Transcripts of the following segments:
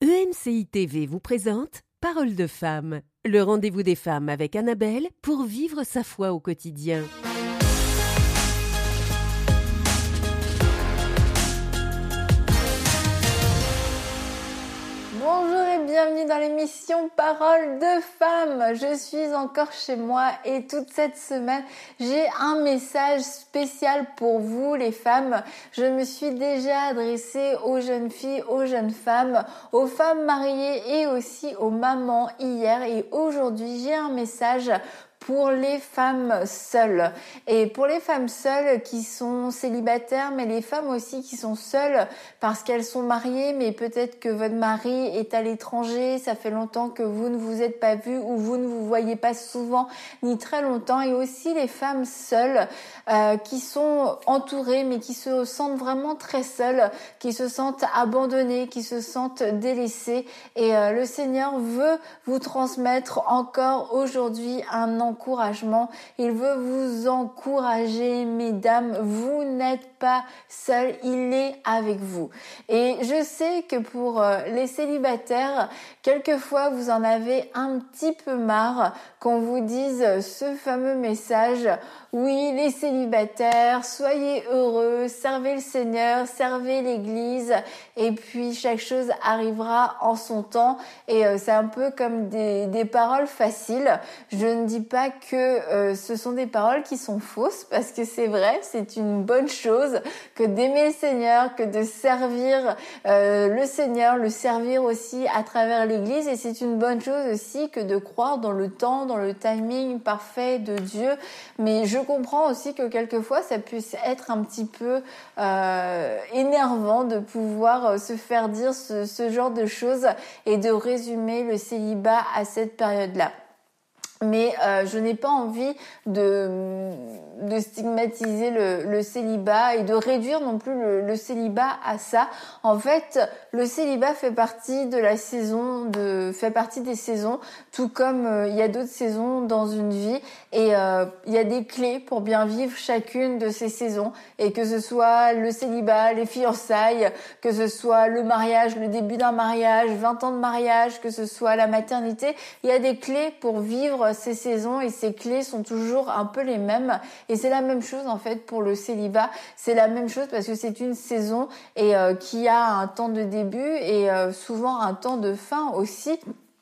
EMCI TV vous présente Parole de femme, le rendez-vous des femmes avec Annabelle pour vivre sa foi au quotidien. Bonjour et bienvenue dans l'émission Parole de femme. Je suis encore chez moi et toute cette semaine, j'ai un message spécial pour vous les femmes. Je me suis déjà adressée aux jeunes filles, aux jeunes femmes, aux femmes mariées et aussi aux mamans hier. Et aujourd'hui, j'ai un message pour les femmes seules. Et pour les femmes seules qui sont célibataires, mais les femmes aussi qui sont seules parce qu'elles sont mariées, mais peut-être que votre mari est à l'étranger, ça fait longtemps que vous ne vous êtes pas vus ou vous ne vous voyez pas souvent ni très longtemps. Et aussi les femmes seules qui sont entourées, mais qui se sentent vraiment très seules, qui se sentent abandonnées, qui se sentent délaissées. Et le Seigneur veut vous transmettre encore aujourd'hui un encouragement. Il veut vous encourager, mesdames. Vous n'êtes pas seules, il est avec vous. Et je sais que pour les célibataires, quelquefois vous en avez un petit peu marre qu'on vous dise ce fameux message: oui, les célibataires, soyez heureux, servez le Seigneur, servez l'Église, et puis chaque chose arrivera en son temps. Et c'est un peu comme des paroles faciles. Je ne dis pas que ce sont des paroles qui sont fausses, parce que c'est vrai, c'est une bonne chose que d'aimer le Seigneur, que de servir le Seigneur, le servir aussi à travers l'Église. Et c'est une bonne chose aussi que de croire dans le temps, dans le timing parfait de Dieu. Mais je comprends aussi que quelquefois ça puisse être un petit peu énervant de pouvoir se faire dire ce genre de choses et de résumer le célibat à cette période-là. Mais je n'ai pas envie de stigmatiser le célibat et de réduire non plus le célibat à ça. En fait, le célibat fait partie de la saison, fait partie des saisons, tout comme il y a d'autres saisons dans une vie. Et il y a des clés pour bien vivre chacune de ces saisons. Et que ce soit le célibat, les fiançailles, que ce soit le mariage, le début d'un mariage, 20 ans de mariage, que ce soit la maternité, il y a des clés pour vivre ces saisons, et ces clés sont toujours un peu les mêmes. Et c'est la même chose en fait pour le célibat. C'est la même chose parce que c'est une saison et qui a un temps de début et souvent un temps de fin aussi.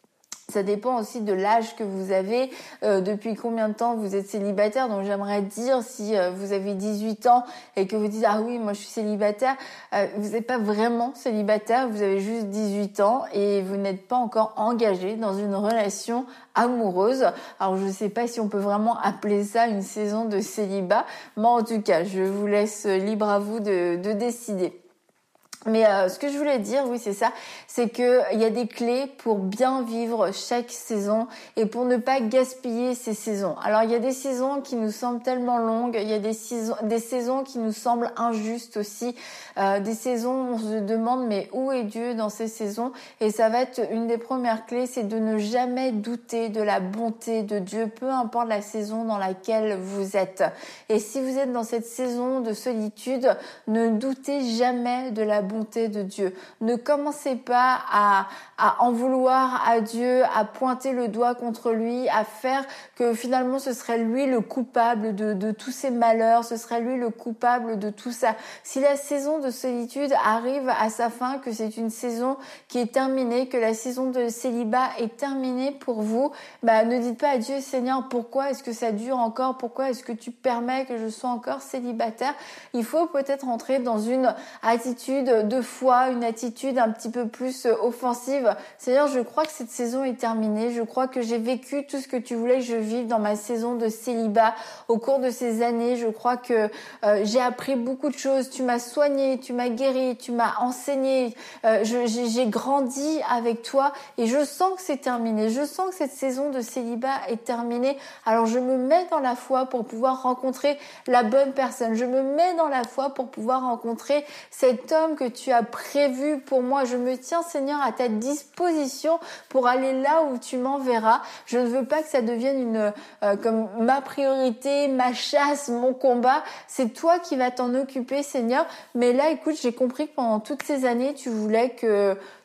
Ça dépend aussi de l'âge que vous avez, depuis combien de temps vous êtes célibataire. Donc j'aimerais dire, si vous avez 18 ans et que vous dites « Ah oui, moi je suis célibataire », vous n'êtes pas vraiment célibataire, vous avez juste 18 ans et vous n'êtes pas encore engagé dans une relation amoureuse. Alors je ne sais pas si on peut vraiment appeler ça une saison de célibat, mais en tout cas, je vous laisse libre à vous de décider. Mais ce que je voulais dire, oui, c'est ça, c'est que il y a des clés pour bien vivre chaque saison et pour ne pas gaspiller ces saisons. Alors il y a des saisons qui nous semblent tellement longues, il y a des saisons qui nous semblent injustes aussi, des saisons où on se demande mais où est Dieu dans ces saisons? Et ça va être une des premières clés, c'est de ne jamais douter de la bonté de Dieu, peu importe la saison dans laquelle vous êtes. Et si vous êtes dans cette saison de solitude, ne doutez jamais de la bonté de Dieu. Ne commencez pas à en vouloir à Dieu, à pointer le doigt contre lui, à faire que finalement ce serait lui le coupable de tous ces malheurs, ce serait lui le coupable de tout ça. Si la saison de solitude arrive à sa fin, que c'est une saison qui est terminée, que la saison de célibat est terminée pour vous, ne dites pas à Dieu: Seigneur, pourquoi est-ce que ça dure encore? Pourquoi est-ce que tu permets que je sois encore célibataire? Il faut peut-être entrer dans une attitude de foi, une attitude un petit peu plus offensive. Seigneur, je crois que cette saison est terminée. Je crois que j'ai vécu tout ce que tu voulais que je vive dans ma saison de célibat au cours de ces années. Je crois que j'ai appris beaucoup de choses. Tu m'as soigné, tu m'as guéri, tu m'as enseigné. J'ai grandi avec toi et je sens que c'est terminé. Je sens que cette saison de célibat est terminée. Alors je me mets dans la foi pour pouvoir rencontrer la bonne personne. Je me mets dans la foi pour pouvoir rencontrer cet homme que tu as prévu pour moi. Je me tiens, Seigneur, à ta disposition pour aller là où tu m'enverras. Je ne veux pas que ça devienne comme ma priorité, ma chasse, mon combat. C'est toi qui vas t'en occuper, Seigneur. Mais là, écoute, j'ai compris que pendant toutes ces années, tu voulais que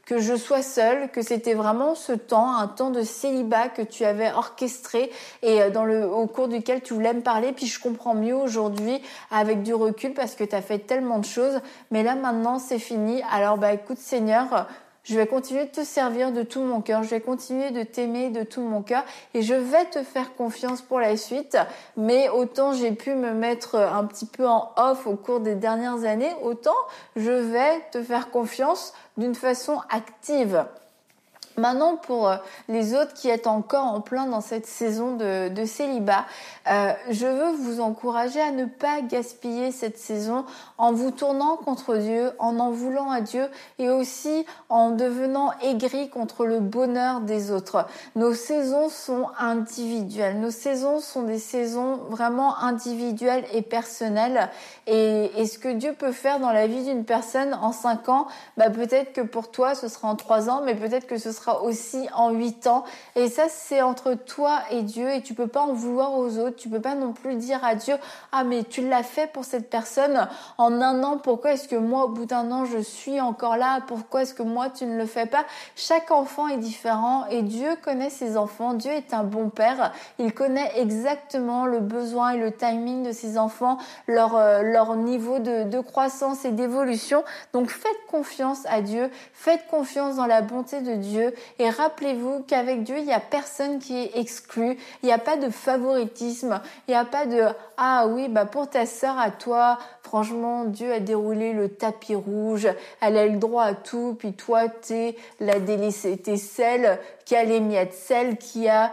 que je sois seule, que c'était vraiment ce temps, un temps de célibat que tu avais orchestré et au cours duquel tu voulais me parler. Puis je comprends mieux aujourd'hui avec du recul parce que tu as fait tellement de choses. Mais là maintenant c'est fini. Alors écoute Seigneur, je vais continuer de te servir de tout mon cœur. Je vais continuer de t'aimer de tout mon cœur et je vais te faire confiance pour la suite. Mais autant j'ai pu me mettre un petit peu en off au cours des dernières années, autant je vais te faire confiance d'une façon active. Maintenant, pour les autres qui êtes encore en plein dans cette saison de célibat, je veux vous encourager à ne pas gaspiller cette saison en vous tournant contre Dieu, en voulant à Dieu et aussi en devenant aigri contre le bonheur des autres. Nos saisons sont individuelles. Nos saisons sont des saisons vraiment individuelles et personnelles. Et ce que Dieu peut faire dans la vie d'une personne en 5 ans, peut-être que pour toi, ce sera en 3 ans, mais peut-être que ce sera aussi en 8 ans. Et ça, c'est entre toi et Dieu et tu peux pas en vouloir aux autres. Tu peux pas non plus dire à Dieu, ah, mais tu l'as fait pour cette personne en 1 an. Pourquoi est-ce que moi, au bout d'1 an, je suis encore là? Pourquoi est-ce que moi, tu ne le fais pas? Chaque enfant est différent et Dieu connaît ses enfants. Dieu est un bon père. Il connaît exactement le besoin et le timing de ses enfants, leur niveau de croissance et d'évolution. Donc, faites confiance à Dieu. Faites confiance dans la bonté de Dieu. Et rappelez-vous qu'avec Dieu, il n'y a personne qui est exclu. Il n'y a pas de favoritisme. Il n'y a pas de « Ah oui, pour ta sœur, à toi, franchement, Dieu a déroulé le tapis rouge. Elle a le droit à tout. Puis toi, t'es la délaissée. T'es celle qui a les miettes, celle qui a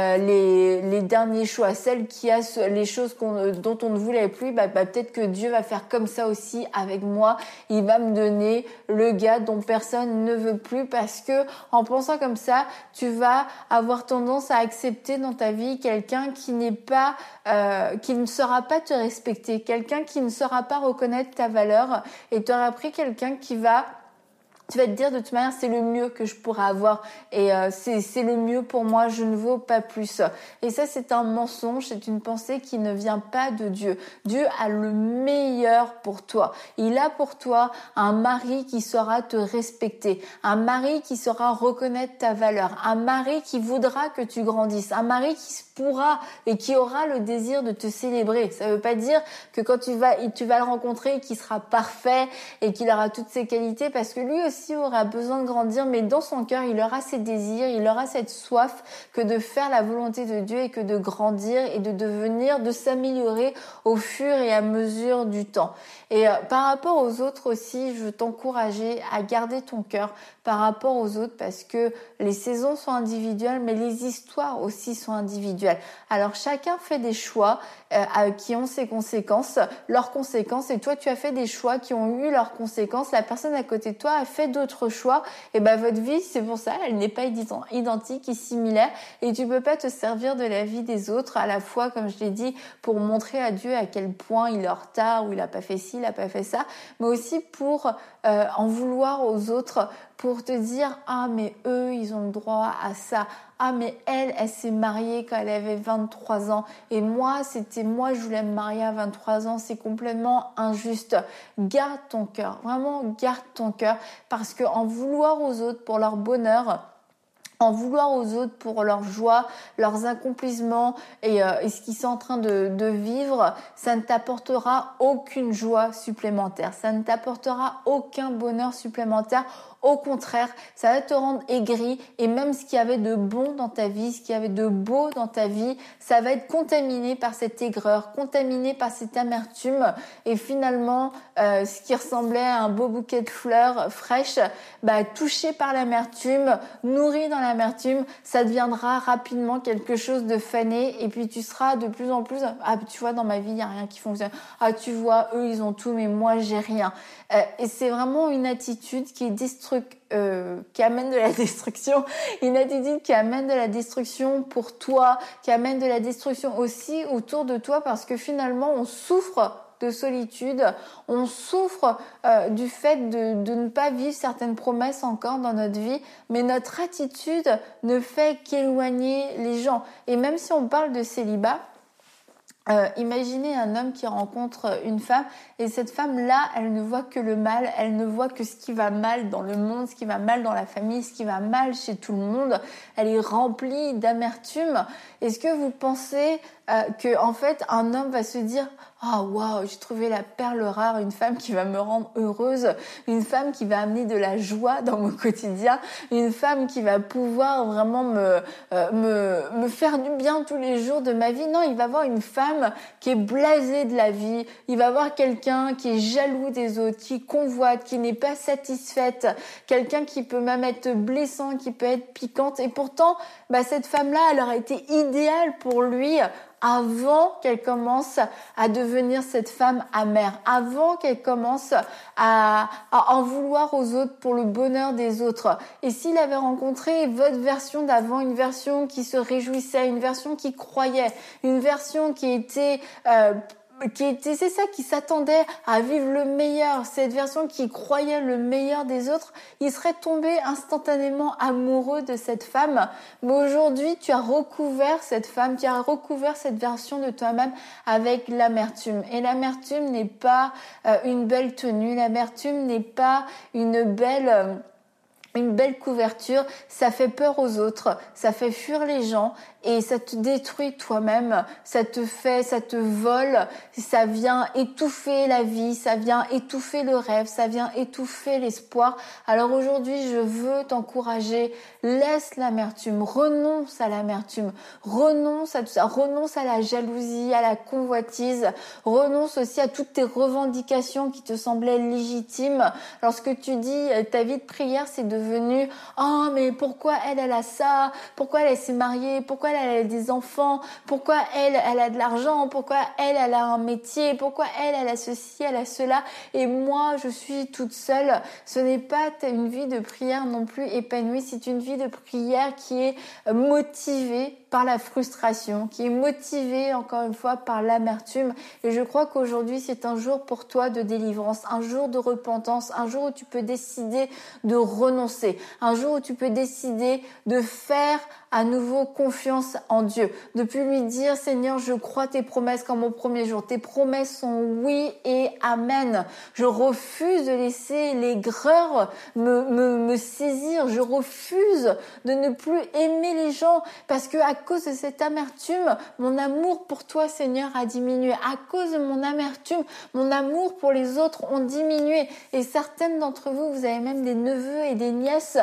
les derniers choix, celle qui a les choses dont on ne voulait plus. Peut-être que Dieu va faire comme ça aussi avec moi. Il va me donner le gars dont personne ne veut plus parce que en pensant comme ça, tu vas avoir tendance à accepter dans ta vie quelqu'un qui n'est pas, qui ne saura pas te respecter, quelqu'un qui ne saura pas reconnaître ta valeur et tu auras pris quelqu'un qui va tu vas te dire de toute manière c'est le mieux que je pourrais avoir et c'est le mieux pour moi, je ne vaux pas plus. Et ça c'est un mensonge, c'est une pensée qui ne vient pas de Dieu. Dieu a le meilleur pour toi. Il a pour toi un mari qui saura te respecter, un mari qui saura reconnaître ta valeur, un mari qui voudra que tu grandisses, un mari qui pourra et qui aura le désir de te célébrer. Ça veut pas dire que quand tu vas le rencontrer qu'il sera parfait et qu'il aura toutes ses qualités parce que lui aussi aura besoin de grandir, mais dans son cœur, il aura ses désirs, il aura cette soif que de faire la volonté de Dieu et que de grandir et de s'améliorer au fur et à mesure du temps. Et par rapport aux autres aussi, je veux t'encourager à garder ton cœur par rapport aux autres parce que les saisons sont individuelles, mais les histoires aussi sont individuelles. Alors chacun fait des choix qui ont leurs conséquences, et toi tu as fait des choix qui ont eu leurs conséquences. La personne à côté de toi a fait d'autres choix, et votre vie, c'est pour ça, elle n'est pas identique et similaire, et tu peux pas te servir de la vie des autres à la fois, comme je l'ai dit, pour montrer à Dieu à quel point il est en retard ou il a pas fait ci, il a pas fait ça, mais aussi pour en vouloir aux autres, pour te dire ah mais eux ils ont le droit à ça, ah mais elle s'est mariée quand elle avait 23 ans et moi je voulais me marier à 23 ans, c'est complètement injuste. Garde ton cœur, vraiment garde ton cœur, parce que en vouloir aux autres pour leur bonheur, en vouloir aux autres pour leur joie, leurs accomplissements et ce qu'ils sont en train de vivre, ça ne t'apportera aucune joie supplémentaire, ça ne t'apportera aucun bonheur supplémentaire. Au contraire, ça va te rendre aigri et même ce qu'il y avait de bon dans ta vie, ce qu'il y avait de beau dans ta vie, ça va être contaminé par cette aigreur, contaminé par cette amertume et finalement, ce qui ressemblait à un beau bouquet de fleurs fraîches, touché par l'amertume, nourri dans l'amertume, ça deviendra rapidement quelque chose de fané et puis tu seras de plus en plus, tu vois, dans ma vie, il n'y a rien qui fonctionne. Ah, tu vois, eux, ils ont tout, mais moi, j'ai rien. Et c'est vraiment une attitude qui est qui amène de la destruction, une attitude qui amène de la destruction pour toi, qui amène de la destruction aussi autour de toi parce que finalement on souffre de solitude, on souffre du fait de ne pas vivre certaines promesses encore dans notre vie, mais notre attitude ne fait qu'éloigner les gens. Et même si on parle de célibat, Imaginez un homme qui rencontre une femme et cette femme-là, elle ne voit que le mal, elle ne voit que ce qui va mal dans le monde, ce qui va mal dans la famille, ce qui va mal chez tout le monde. Elle est remplie d'amertume. Est-ce que vous pensez que en fait un homme va se dire ah waouh, j'ai trouvé la perle rare, une femme qui va me rendre heureuse, une femme qui va amener de la joie dans mon quotidien, une femme qui va pouvoir vraiment me faire du bien tous les jours de ma vie. Non, il va voir une femme qui est blasée de la vie, il va voir quelqu'un qui est jaloux des autres, qui convoite, qui n'est pas satisfaite, quelqu'un qui peut même être blessant, qui peut être piquante. Et pourtant, cette femme-là, elle aurait été idéale pour lui avant qu'elle commence à devenir cette femme amère, avant qu'elle commence à en vouloir aux autres pour le bonheur des autres. Et s'il avait rencontré votre version d'avant, une version qui se réjouissait, une version qui croyait, une version qui était c'est ça, qui s'attendait à vivre le meilleur, cette version qui croyait le meilleur des autres, il serait tombé instantanément amoureux de cette femme. Mais aujourd'hui, tu as recouvert cette femme, tu as recouvert cette version de toi-même avec l'amertume. Et l'amertume n'est pas une belle tenue, l'amertume n'est pas une belle couverture, ça fait peur aux autres, ça fait fuir les gens et ça te détruit toi-même, ça te vole, ça vient étouffer la vie, ça vient étouffer le rêve, ça vient étouffer l'espoir. Alors aujourd'hui, je veux t'encourager, laisse l'amertume, renonce à l'amertume, renonce à tout ça, renonce à la jalousie, à la convoitise, renonce aussi à toutes tes revendications qui te semblaient légitimes. Lorsque tu dis ta vie de prière, c'est devenu « Oh, mais pourquoi elle a ça? Pourquoi elle s'est mariée? Pourquoi elle a des enfants? Pourquoi elle a de l'argent? Pourquoi elle a un métier? Pourquoi elle a ceci, elle a cela? Et moi, je suis toute seule. » Ce n'est pas une vie de prière non plus épanouie, c'est une vie de prière qui est motivée par la frustration, qui est motivée encore une fois par l'amertume. Et je crois qu'aujourd'hui, c'est un jour pour toi de délivrance, un jour de repentance, un jour où tu peux décider de renoncer, un jour où tu peux décider de faire à nouveau confiance en Dieu, de plus lui dire Seigneur, je crois tes promesses comme au premier jour. Tes promesses sont oui et amen. Je refuse de laisser l'aigreur me saisir. Je refuse de ne plus aimer les gens parce que à cause de cette amertume, mon amour pour toi, Seigneur, a diminué. À cause de mon amertume, mon amour pour les autres ont diminué. Et certaines d'entre vous, vous avez même des neveux et des nièces.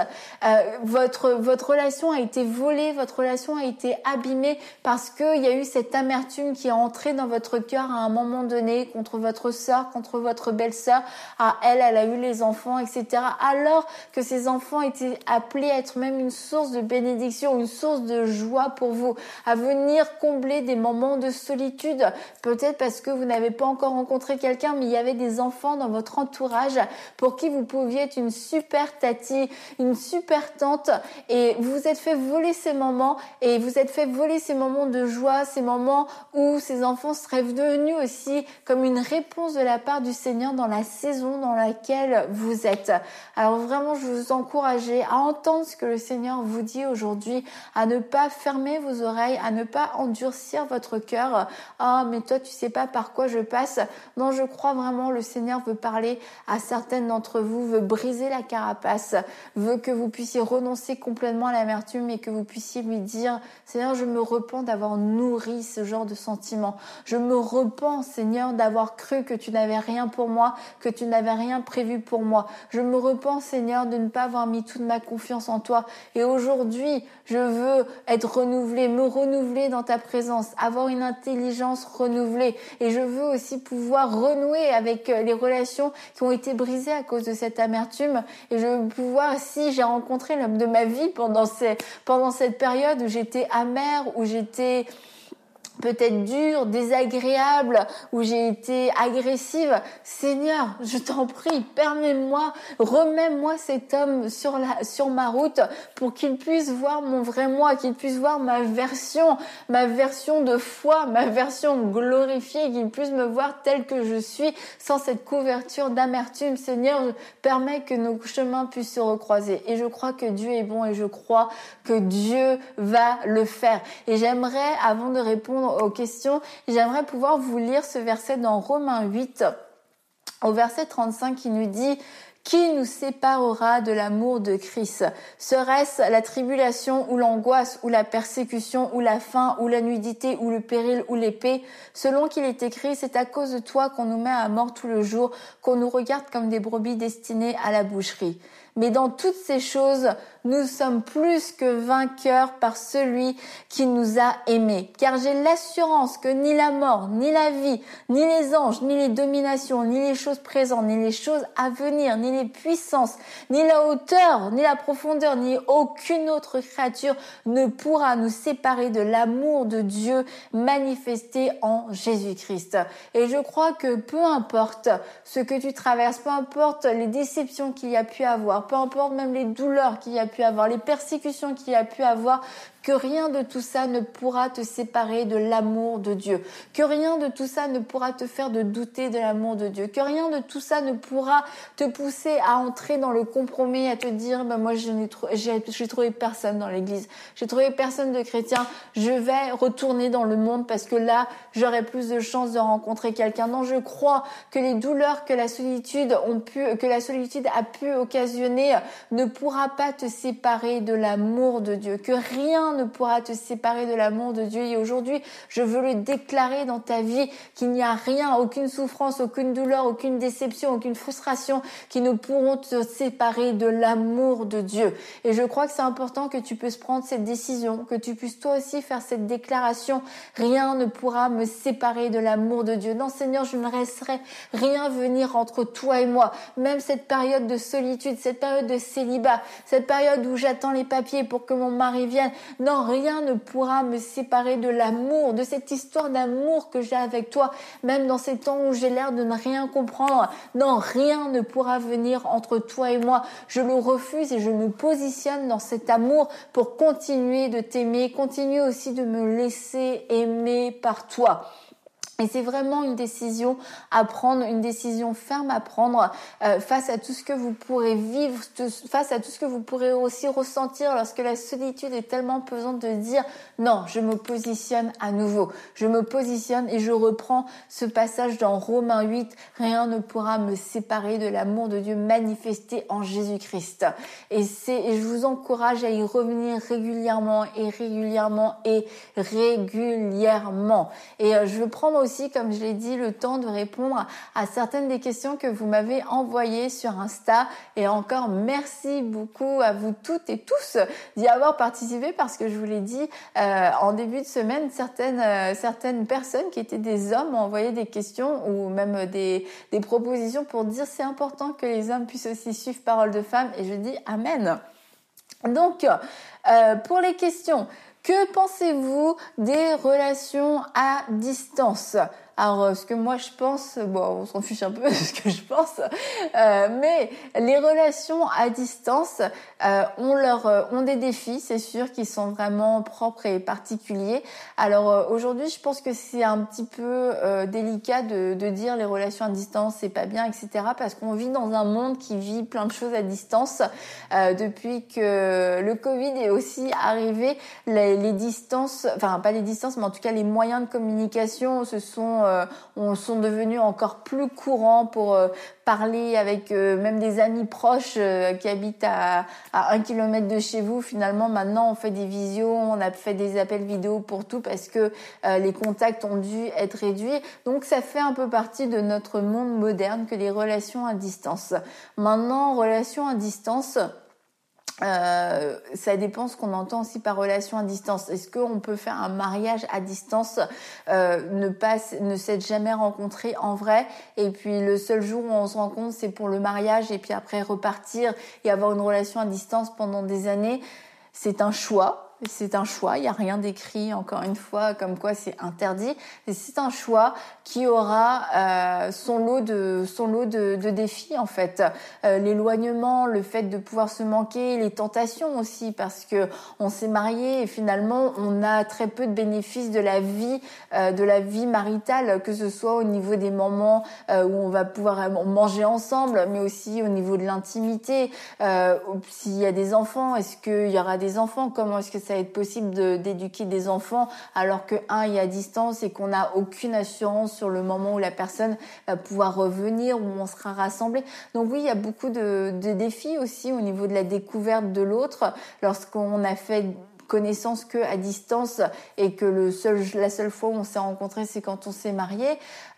Votre relation a été volée. Votre relation a été abîmée parce qu'il y a eu cette amertume qui est entrée dans votre cœur à un moment donné contre votre sœur, contre votre belle-sœur. Elle a eu les enfants, etc. Alors que ces enfants étaient appelés à être même une source de bénédiction, une source de joie pour vous, à venir combler des moments de solitude. Peut-être parce que vous n'avez pas encore rencontré quelqu'un, mais il y avait des enfants dans votre entourage pour qui vous pouviez être une super tati, une super tante et vous vous êtes fait voler ces moments et vous êtes fait voler ces moments de joie, ces moments où ces enfants seraient devenus aussi comme une réponse de la part du Seigneur dans la saison dans laquelle vous êtes. Alors vraiment, je vous encourage à entendre ce que le Seigneur vous dit aujourd'hui, à ne pas fermer vos oreilles, à ne pas endurcir votre cœur. Ah, mais toi, tu sais pas par quoi je passe. Non, je crois vraiment le Seigneur veut parler à certaines d'entre vous, veut briser la carapace, veut que vous puissiez renoncer complètement à l'amertume et que vous puissiez lui dire Seigneur, je me repens d'avoir nourri ce genre de sentiments. Je me repens, Seigneur, d'avoir cru que tu n'avais rien pour moi, que tu n'avais rien prévu pour moi. Je me repens, Seigneur, de ne pas avoir mis toute ma confiance en toi. Et aujourd'hui, je veux être renouvelée, me renouveler dans ta présence, avoir une intelligence renouvelée. Et je veux aussi pouvoir renouer avec les relations qui ont été brisées à cause de cette amertume. Et je veux pouvoir, si j'ai rencontré l'homme de ma vie pendant cette période où j'étais amère, où j'étais peut-être dure, désagréable, où j'ai été agressive. Seigneur, je t'en prie, permets-moi, remets-moi cet homme sur ma route pour qu'il puisse voir mon vrai moi, qu'il puisse voir ma version de foi, ma version glorifiée, qu'il puisse me voir telle que je suis, sans cette couverture d'amertume. Seigneur, permets que nos chemins puissent se recroiser. Et je crois que Dieu est bon et je crois que Dieu va le faire. Et j'aimerais, avant de répondre répondre aux questions, j'aimerais pouvoir vous lire ce verset dans Romains 8, au verset 35 qui nous dit: qui nous séparera de l'amour de Christ? Serait-ce la tribulation ou l'angoisse ou la persécution ou la faim ou la nudité ou le péril ou l'épée? Selon qu'il est écrit, c'est à cause de toi qu'on nous met à mort tout le jour, qu'on nous regarde comme des brebis destinées à la boucherie. Mais dans toutes ces choses, nous sommes plus que vainqueurs par celui qui nous a aimés. Car j'ai l'assurance que ni la mort, ni la vie, ni les anges, ni les dominations, ni les choses présentes, ni les choses à venir, ni les puissances, ni la hauteur, ni la profondeur, ni aucune autre créature ne pourra nous séparer de l'amour de Dieu manifesté en Jésus-Christ. Et je crois que peu importe ce que tu traverses, peu importe les déceptions qu'il y a pu avoir, peu importe même les douleurs qu'il y a pu avoir, les persécutions qu'il y a pu avoir, que rien de tout ça ne pourra te séparer de l'amour de Dieu, que rien de tout ça ne pourra te faire de douter de l'amour de Dieu, que rien de tout ça ne pourra te pousser à entrer dans le compromis, à te dire moi j'ai trouvé personne dans l'église, j'ai trouvé personne de chrétien, je vais retourner dans le monde parce que là j'aurai plus de chances de rencontrer quelqu'un. Non, je crois que les douleurs que la solitude a pu occasionner ne pourra pas te séparer de l'amour de Dieu, que rien ne pourra te séparer de l'amour de Dieu. Et aujourd'hui, je veux le déclarer dans ta vie qu'il n'y a rien, aucune souffrance, aucune douleur, aucune déception, aucune frustration qui ne pourront te séparer de l'amour de Dieu. Et je crois que c'est important que tu puisses prendre cette décision, que tu puisses toi aussi faire cette déclaration. Rien ne pourra me séparer de l'amour de Dieu. Non, Seigneur, je ne laisserai rien venir entre toi et moi. Même cette période de solitude, cette période de célibat, cette période où j'attends les papiers pour que mon mari vienne. Non, rien ne pourra me séparer de l'amour, de cette histoire d'amour que j'ai avec toi, même dans ces temps où j'ai l'air de ne rien comprendre. Non, rien ne pourra venir entre toi et moi. Je le refuse et je me positionne dans cet amour pour continuer de t'aimer, continuer aussi de me laisser aimer par toi. Et c'est vraiment une décision à prendre, une décision ferme à prendre face à tout ce que vous pourrez vivre, face à tout ce que vous pourrez aussi ressentir lorsque la solitude est tellement pesante, de dire non, je me positionne à nouveau. Je me positionne et je reprends ce passage dans Romains 8. Rien ne pourra me séparer de l'amour de Dieu manifesté en Jésus-Christ. Et je vous encourage à y revenir régulièrement. Et je veux prendre aussi, comme je l'ai dit, le temps de répondre à certaines des questions que vous m'avez envoyées sur Insta. Et encore, merci beaucoup à vous toutes et tous d'y avoir participé, parce que je vous l'ai dit, en début de semaine, certaines personnes qui étaient des hommes ont envoyé des questions ou même des propositions pour dire c'est important que les hommes puissent aussi suivre Parole de Femme. Et je dis Amen. Donc, pour les questions, que pensez-vous des relations à distance ? Alors, ce que moi je pense, on s'en fiche un peu de ce que je pense, mais les relations à distance ont des défis, c'est sûr, qui sont vraiment propres et particuliers. Alors aujourd'hui, je pense que c'est un petit peu délicat de dire les relations à distance, c'est pas bien, etc. Parce qu'on vit dans un monde qui vit plein de choses à distance. Depuis que le Covid est aussi arrivé, les distances, enfin pas les distances, mais en tout cas les moyens de communication sont devenus encore plus courants pour parler avec même des amis proches qui habitent à 1 kilomètre de chez vous. Finalement, maintenant, on fait des visios, on a fait des appels vidéo pour tout parce que les contacts ont dû être réduits. Donc, ça fait un peu partie de notre monde moderne que les relations à distance. Maintenant, relations à distance, ça dépend ce qu'on entend aussi par relation à distance. Est-ce qu'on peut faire un mariage à distance, ne s'être jamais rencontré en vrai, et puis le seul jour où on se rencontre c'est pour le mariage, et puis après repartir et avoir une relation à distance pendant des années? C'est un choix. C'est un choix, il n'y a rien d'écrit, encore une fois, comme quoi c'est interdit. Et c'est un choix qui aura son lot de défis, en fait. L'éloignement, le fait de pouvoir se manquer, les tentations aussi, parce que on s'est marié et finalement on a très peu de bénéfices de la vie maritale, que ce soit au niveau des moments où on va pouvoir manger ensemble, mais aussi au niveau de l'intimité. S'il y a des enfants, est-ce qu'il y aura des enfants? Comment est-ce que ça va être possible d'éduquer des enfants alors que un est à distance et qu'on n'a aucune assurance sur le moment où la personne va pouvoir revenir, où on sera rassemblés. Donc oui, il y a beaucoup de défis aussi au niveau de la découverte de l'autre lorsqu'on a fait connaissance que à distance et que la seule fois où on s'est rencontrés c'est quand on s'est marié.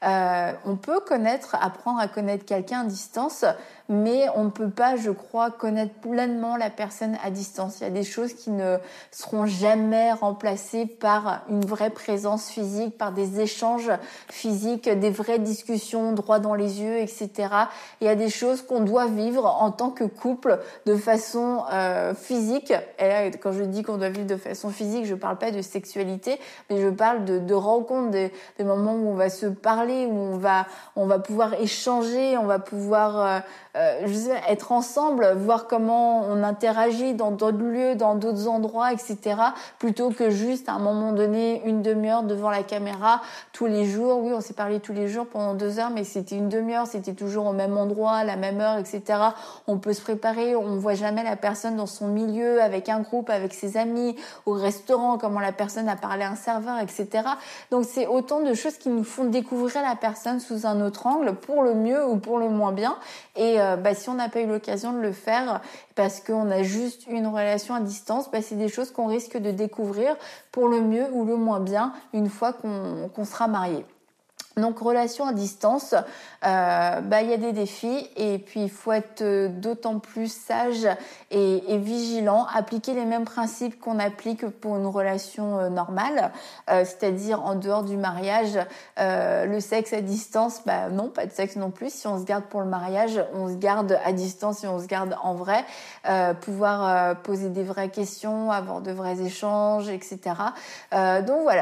On peut apprendre à connaître quelqu'un à distance, mais on ne peut pas, je crois, connaître pleinement la personne à distance. Il y a des choses qui ne seront jamais remplacées par une vraie présence physique, par des échanges physiques, des vraies discussions droit dans les yeux, etc. Il y a des choses qu'on doit vivre en tant que couple de façon physique. Et là, quand je dis qu'on doit vivre de façon physique, je parle pas de sexualité, mais je parle de rencontres, des moments où on va se parler, où on va pouvoir échanger, on va pouvoir être ensemble, voir comment on interagit dans d'autres lieux, dans d'autres endroits, etc. Plutôt que juste à un moment donné, une demi-heure devant la caméra tous les jours. Oui, on s'est parlé tous les jours pendant 2 heures, mais c'était une demi-heure, c'était toujours au même endroit, à la même heure, etc. On peut se préparer, on voit jamais la personne dans son milieu, avec un groupe, avec ses amis, au restaurant, comment la personne a parlé à un serveur, etc. Donc c'est autant de choses qui nous font découvrir la personne sous un autre angle, pour le mieux ou pour le moins bien. Et si on n'a pas eu l'occasion de le faire parce qu'on a juste une relation à distance, c'est des choses qu'on risque de découvrir pour le mieux ou le moins bien une fois qu'on sera marié. Donc relation à distance, y a des défis et puis il faut être d'autant plus sage et vigilant, appliquer les mêmes principes qu'on applique pour une relation normale, c'est-à-dire en dehors du mariage, le sexe à distance, non, pas de sexe non plus. Si on se garde pour le mariage, on se garde à distance et on se garde en vrai, pouvoir poser des vraies questions, avoir de vrais échanges, etc. Donc voilà,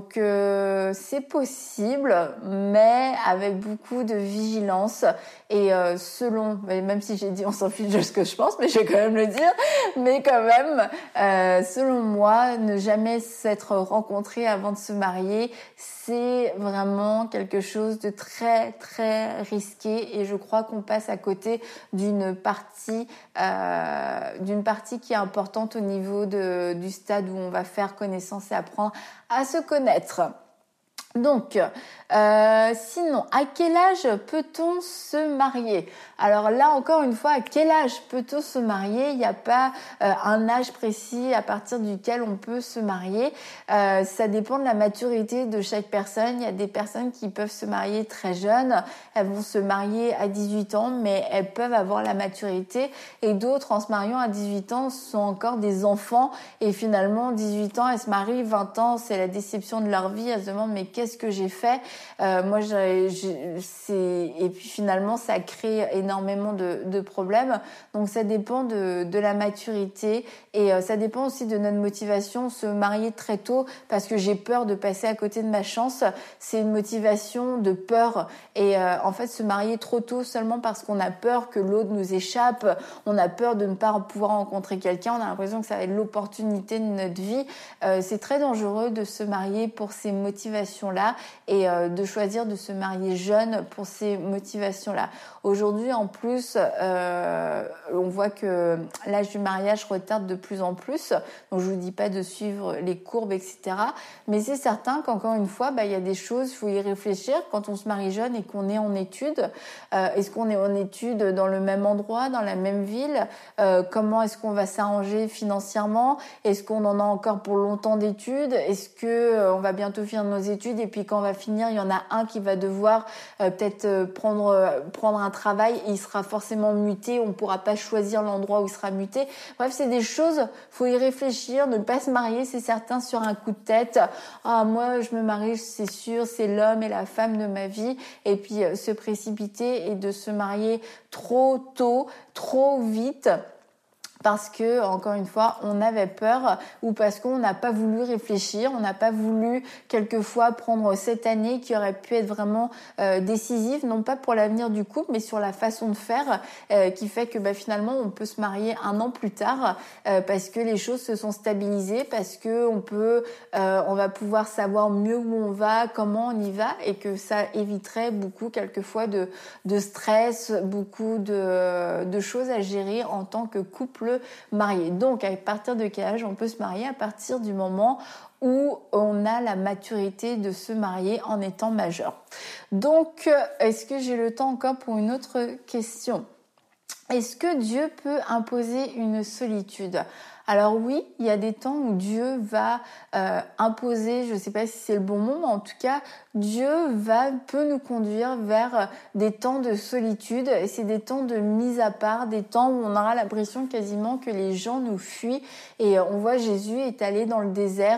c'est possible, mais avec beaucoup de vigilance et même si j'ai dit on s'en fiche de ce que je pense, mais je vais quand même le dire, mais quand même, selon moi, ne jamais s'être rencontré avant de se marier, c'est vraiment quelque chose de très très risqué et je crois qu'on passe à côté d'une partie qui est importante au niveau du stade où on va faire connaissance et apprendre à se connaître. Donc, sinon, à quel âge peut-on se marier ? Alors là, encore une fois, à quel âge peut-on se marier ? Il n'y a pas un âge précis à partir duquel on peut se marier. Ça dépend de la maturité de chaque personne. Il y a des personnes qui peuvent se marier très jeunes. Elles vont se marier à 18 ans, mais elles peuvent avoir la maturité. Et d'autres, en se mariant à 18 ans, sont encore des enfants. Et finalement, 18 ans, elles se marient, 20 ans, c'est la déception de leur vie. Elles se demandent, mais qu'est-ce que j'ai fait ? Et puis finalement, ça crée énormément de problèmes. Donc ça dépend de la maturité et ça dépend aussi de notre motivation. Se marier très tôt parce que j'ai peur de passer à côté de ma chance, c'est une motivation de peur. Et en fait, se marier trop tôt seulement parce qu'on a peur que l'autre nous échappe, on a peur de ne pas pouvoir rencontrer quelqu'un, on a l'impression que ça va être l'opportunité de notre vie. C'est très dangereux de se marier pour ces motivations-là et de choisir de se marier jeune pour ces motivations-là. Aujourd'hui, en plus, on voit que l'âge du mariage retarde de plus en plus. Donc, je vous dis pas de suivre les courbes, etc. Mais c'est certain qu'encore une fois, il y a des choses, il faut y réfléchir. Quand on se marie jeune et qu'on est en études, est-ce qu'on est en études dans le même endroit, dans la même ville ? Comment est-ce qu'on va s'arranger financièrement ? Est-ce qu'on en a encore pour longtemps d'études ? Est-ce que on va bientôt finir nos études et puis quand on va finir, il y en a un qui va devoir peut-être prendre un travail et il sera forcément muté, on ne pourra pas choisir l'endroit où il sera muté. Bref, c'est des choses, faut y réfléchir, ne pas se marier, c'est certain, sur un coup de tête. Ah, moi, je me marie, c'est sûr, c'est l'homme et la femme de ma vie. Et puis, se précipiter et de se marier trop tôt, trop vite. Parce que, encore une fois, on avait peur ou parce qu'on n'a pas voulu réfléchir, on n'a pas voulu quelquefois prendre cette année qui aurait pu être vraiment décisive, non pas pour l'avenir du couple, mais sur la façon de faire qui fait que finalement on peut se marier 1 an plus tard parce que les choses se sont stabilisées, parce que on va pouvoir savoir mieux où on va, comment on y va et que ça éviterait beaucoup quelquefois de stress, beaucoup de choses à gérer en tant que couple se marier. Donc, à partir de quel âge on peut se marier? À partir du moment où on a la maturité de se marier en étant majeur. Donc, est-ce que j'ai le temps encore pour une autre question? Est-ce que Dieu peut imposer une solitude? Alors oui, il y a des temps où Dieu va imposer, je ne sais pas si c'est le bon mot, mais en tout cas, Dieu peut nous conduire vers des temps de solitude, et c'est des temps de mise à part, des temps où on aura l'impression quasiment que les gens nous fuient. Et on voit Jésus est allé dans le désert,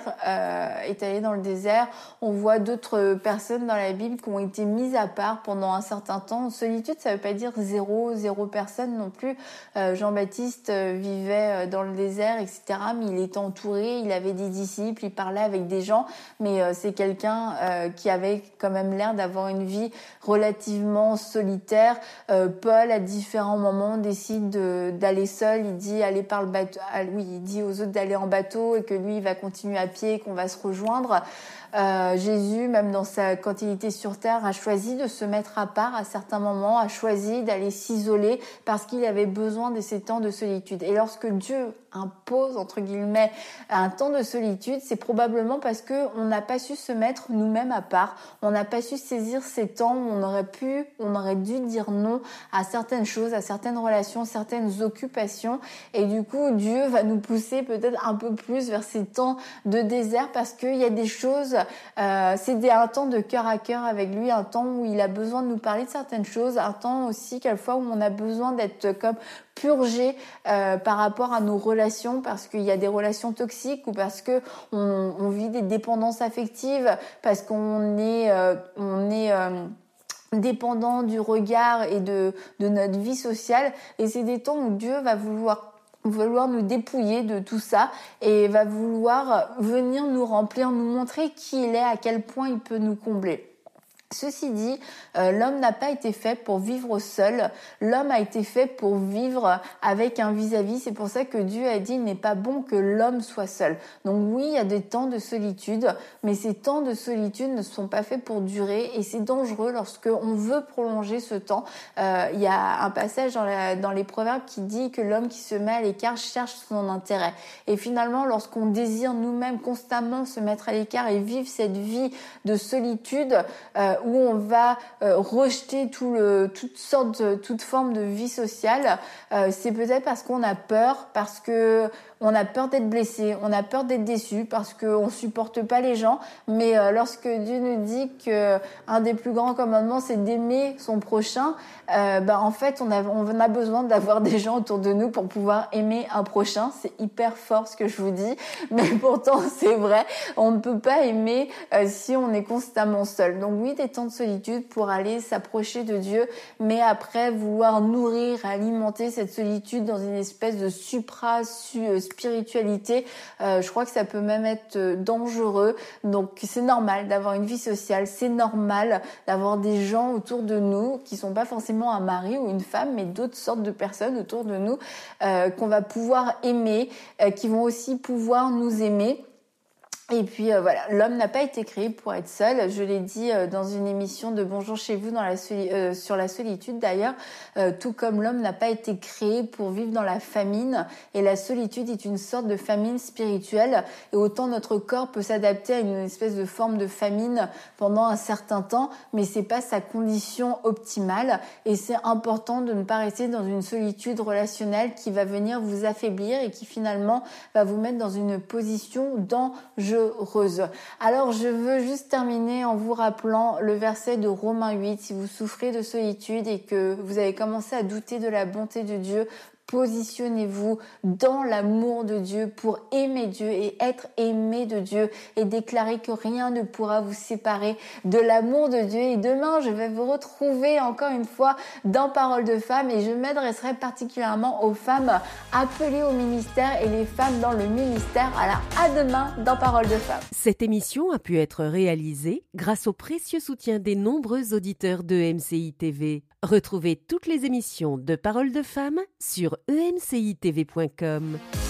On voit d'autres personnes dans la Bible qui ont été mises à part pendant un certain temps. Solitude, ça veut pas dire zéro personne non plus. Jean-Baptiste vivait dans le désert, etc. Mais il était entouré, il avait des disciples, il parlait avec des gens. Mais c'est quelqu'un qui avait quand même l'air d'avoir une vie relativement solitaire. Paul, à différents moments, décide d'aller seul. Il dit aller par le bateau. Il dit aux autres d'aller en bateau et que lui, il va continuer à pied et qu'on va se rejoindre. Jésus, même quand il était sur terre, a choisi de se mettre à part à certains moments, a choisi d'aller s'isoler parce qu'il avait besoin de ces temps de solitude. Et lorsque Dieu impose, entre guillemets, un temps de solitude, c'est probablement parce que on n'a pas su se mettre nous-mêmes à part. On n'a pas su saisir ces temps où on aurait dû dire non à certaines choses, à certaines relations, certaines occupations. Et du coup, Dieu va nous pousser peut-être un peu plus vers ces temps de désert parce qu'il y a des choses, c'est un temps de cœur à cœur avec lui, un temps où il a besoin de nous parler de certaines choses, un temps aussi quelquefois où on a besoin d'être comme purgé par rapport à nos relations parce qu'il y a des relations toxiques ou parce que on vit des dépendances affectives, parce qu'on est dépendant du regard et de notre vie sociale. Et c'est des temps où Dieu va vouloir nous dépouiller de tout ça et va vouloir venir nous remplir, nous montrer qui il est, à quel point il peut nous combler. Ceci dit, l'homme n'a pas été fait pour vivre seul. L'homme a été fait pour vivre avec un vis-à-vis. C'est pour ça que Dieu a dit il n'est pas bon que l'homme soit seul. Donc oui, il y a des temps de solitude, mais ces temps de solitude ne sont pas faits pour durer et c'est dangereux lorsque on veut prolonger ce temps. Il y a un passage dans les Proverbes qui dit que l'homme qui se met à l'écart cherche son intérêt. Et finalement, lorsqu'on désire nous-mêmes constamment se mettre à l'écart et vivre cette vie de solitude, où on va rejeter toute forme de vie sociale, c'est peut-être parce qu'on a peur, parce que on a peur d'être blessé, on a peur d'être déçu, parce qu'on supporte pas les gens. Mais lorsque Dieu nous dit que un des plus grands commandements c'est d'aimer son prochain, en fait on a besoin d'avoir des gens autour de nous pour pouvoir aimer un prochain. C'est hyper fort ce que je vous dis, mais pourtant c'est vrai. On ne peut pas aimer si on est constamment seul. Donc oui, des temps de solitude pour aller s'approcher de Dieu, mais après vouloir nourrir, alimenter cette solitude dans une espèce de spiritualité, je crois que ça peut même être dangereux. Donc c'est normal d'avoir une vie sociale, c'est normal d'avoir des gens autour de nous qui sont pas forcément un mari ou une femme, mais d'autres sortes de personnes autour de nous qu'on va pouvoir aimer, qui vont aussi pouvoir nous aimer. Et puis voilà, l'homme n'a pas été créé pour être seul. Je l'ai dit dans une émission de Bonjour chez vous sur la solitude d'ailleurs, tout comme l'homme n'a pas été créé pour vivre dans la famine. Et la solitude est une sorte de famine spirituelle. Et autant notre corps peut s'adapter à une espèce de forme de famine pendant un certain temps, mais c'est pas sa condition optimale. Et c'est important de ne pas rester dans une solitude relationnelle qui va venir vous affaiblir et qui finalement va vous mettre dans une position dangereuse. Alors je veux juste terminer en vous rappelant le verset de Romains 8. Si vous souffrez de solitude et que vous avez commencé à douter de la bonté de Dieu, positionnez-vous dans l'amour de Dieu pour aimer Dieu et être aimé de Dieu et déclarer que rien ne pourra vous séparer de l'amour de Dieu. Et demain, je vais vous retrouver encore une fois dans Parole de Femmes et je m'adresserai particulièrement aux femmes appelées au ministère et les femmes dans le ministère. Alors à demain dans Parole de Femmes. Cette émission a pu être réalisée grâce au précieux soutien des nombreux auditeurs de MCI TV. Retrouvez toutes les émissions de Parole de Femmes sur emcitv.com.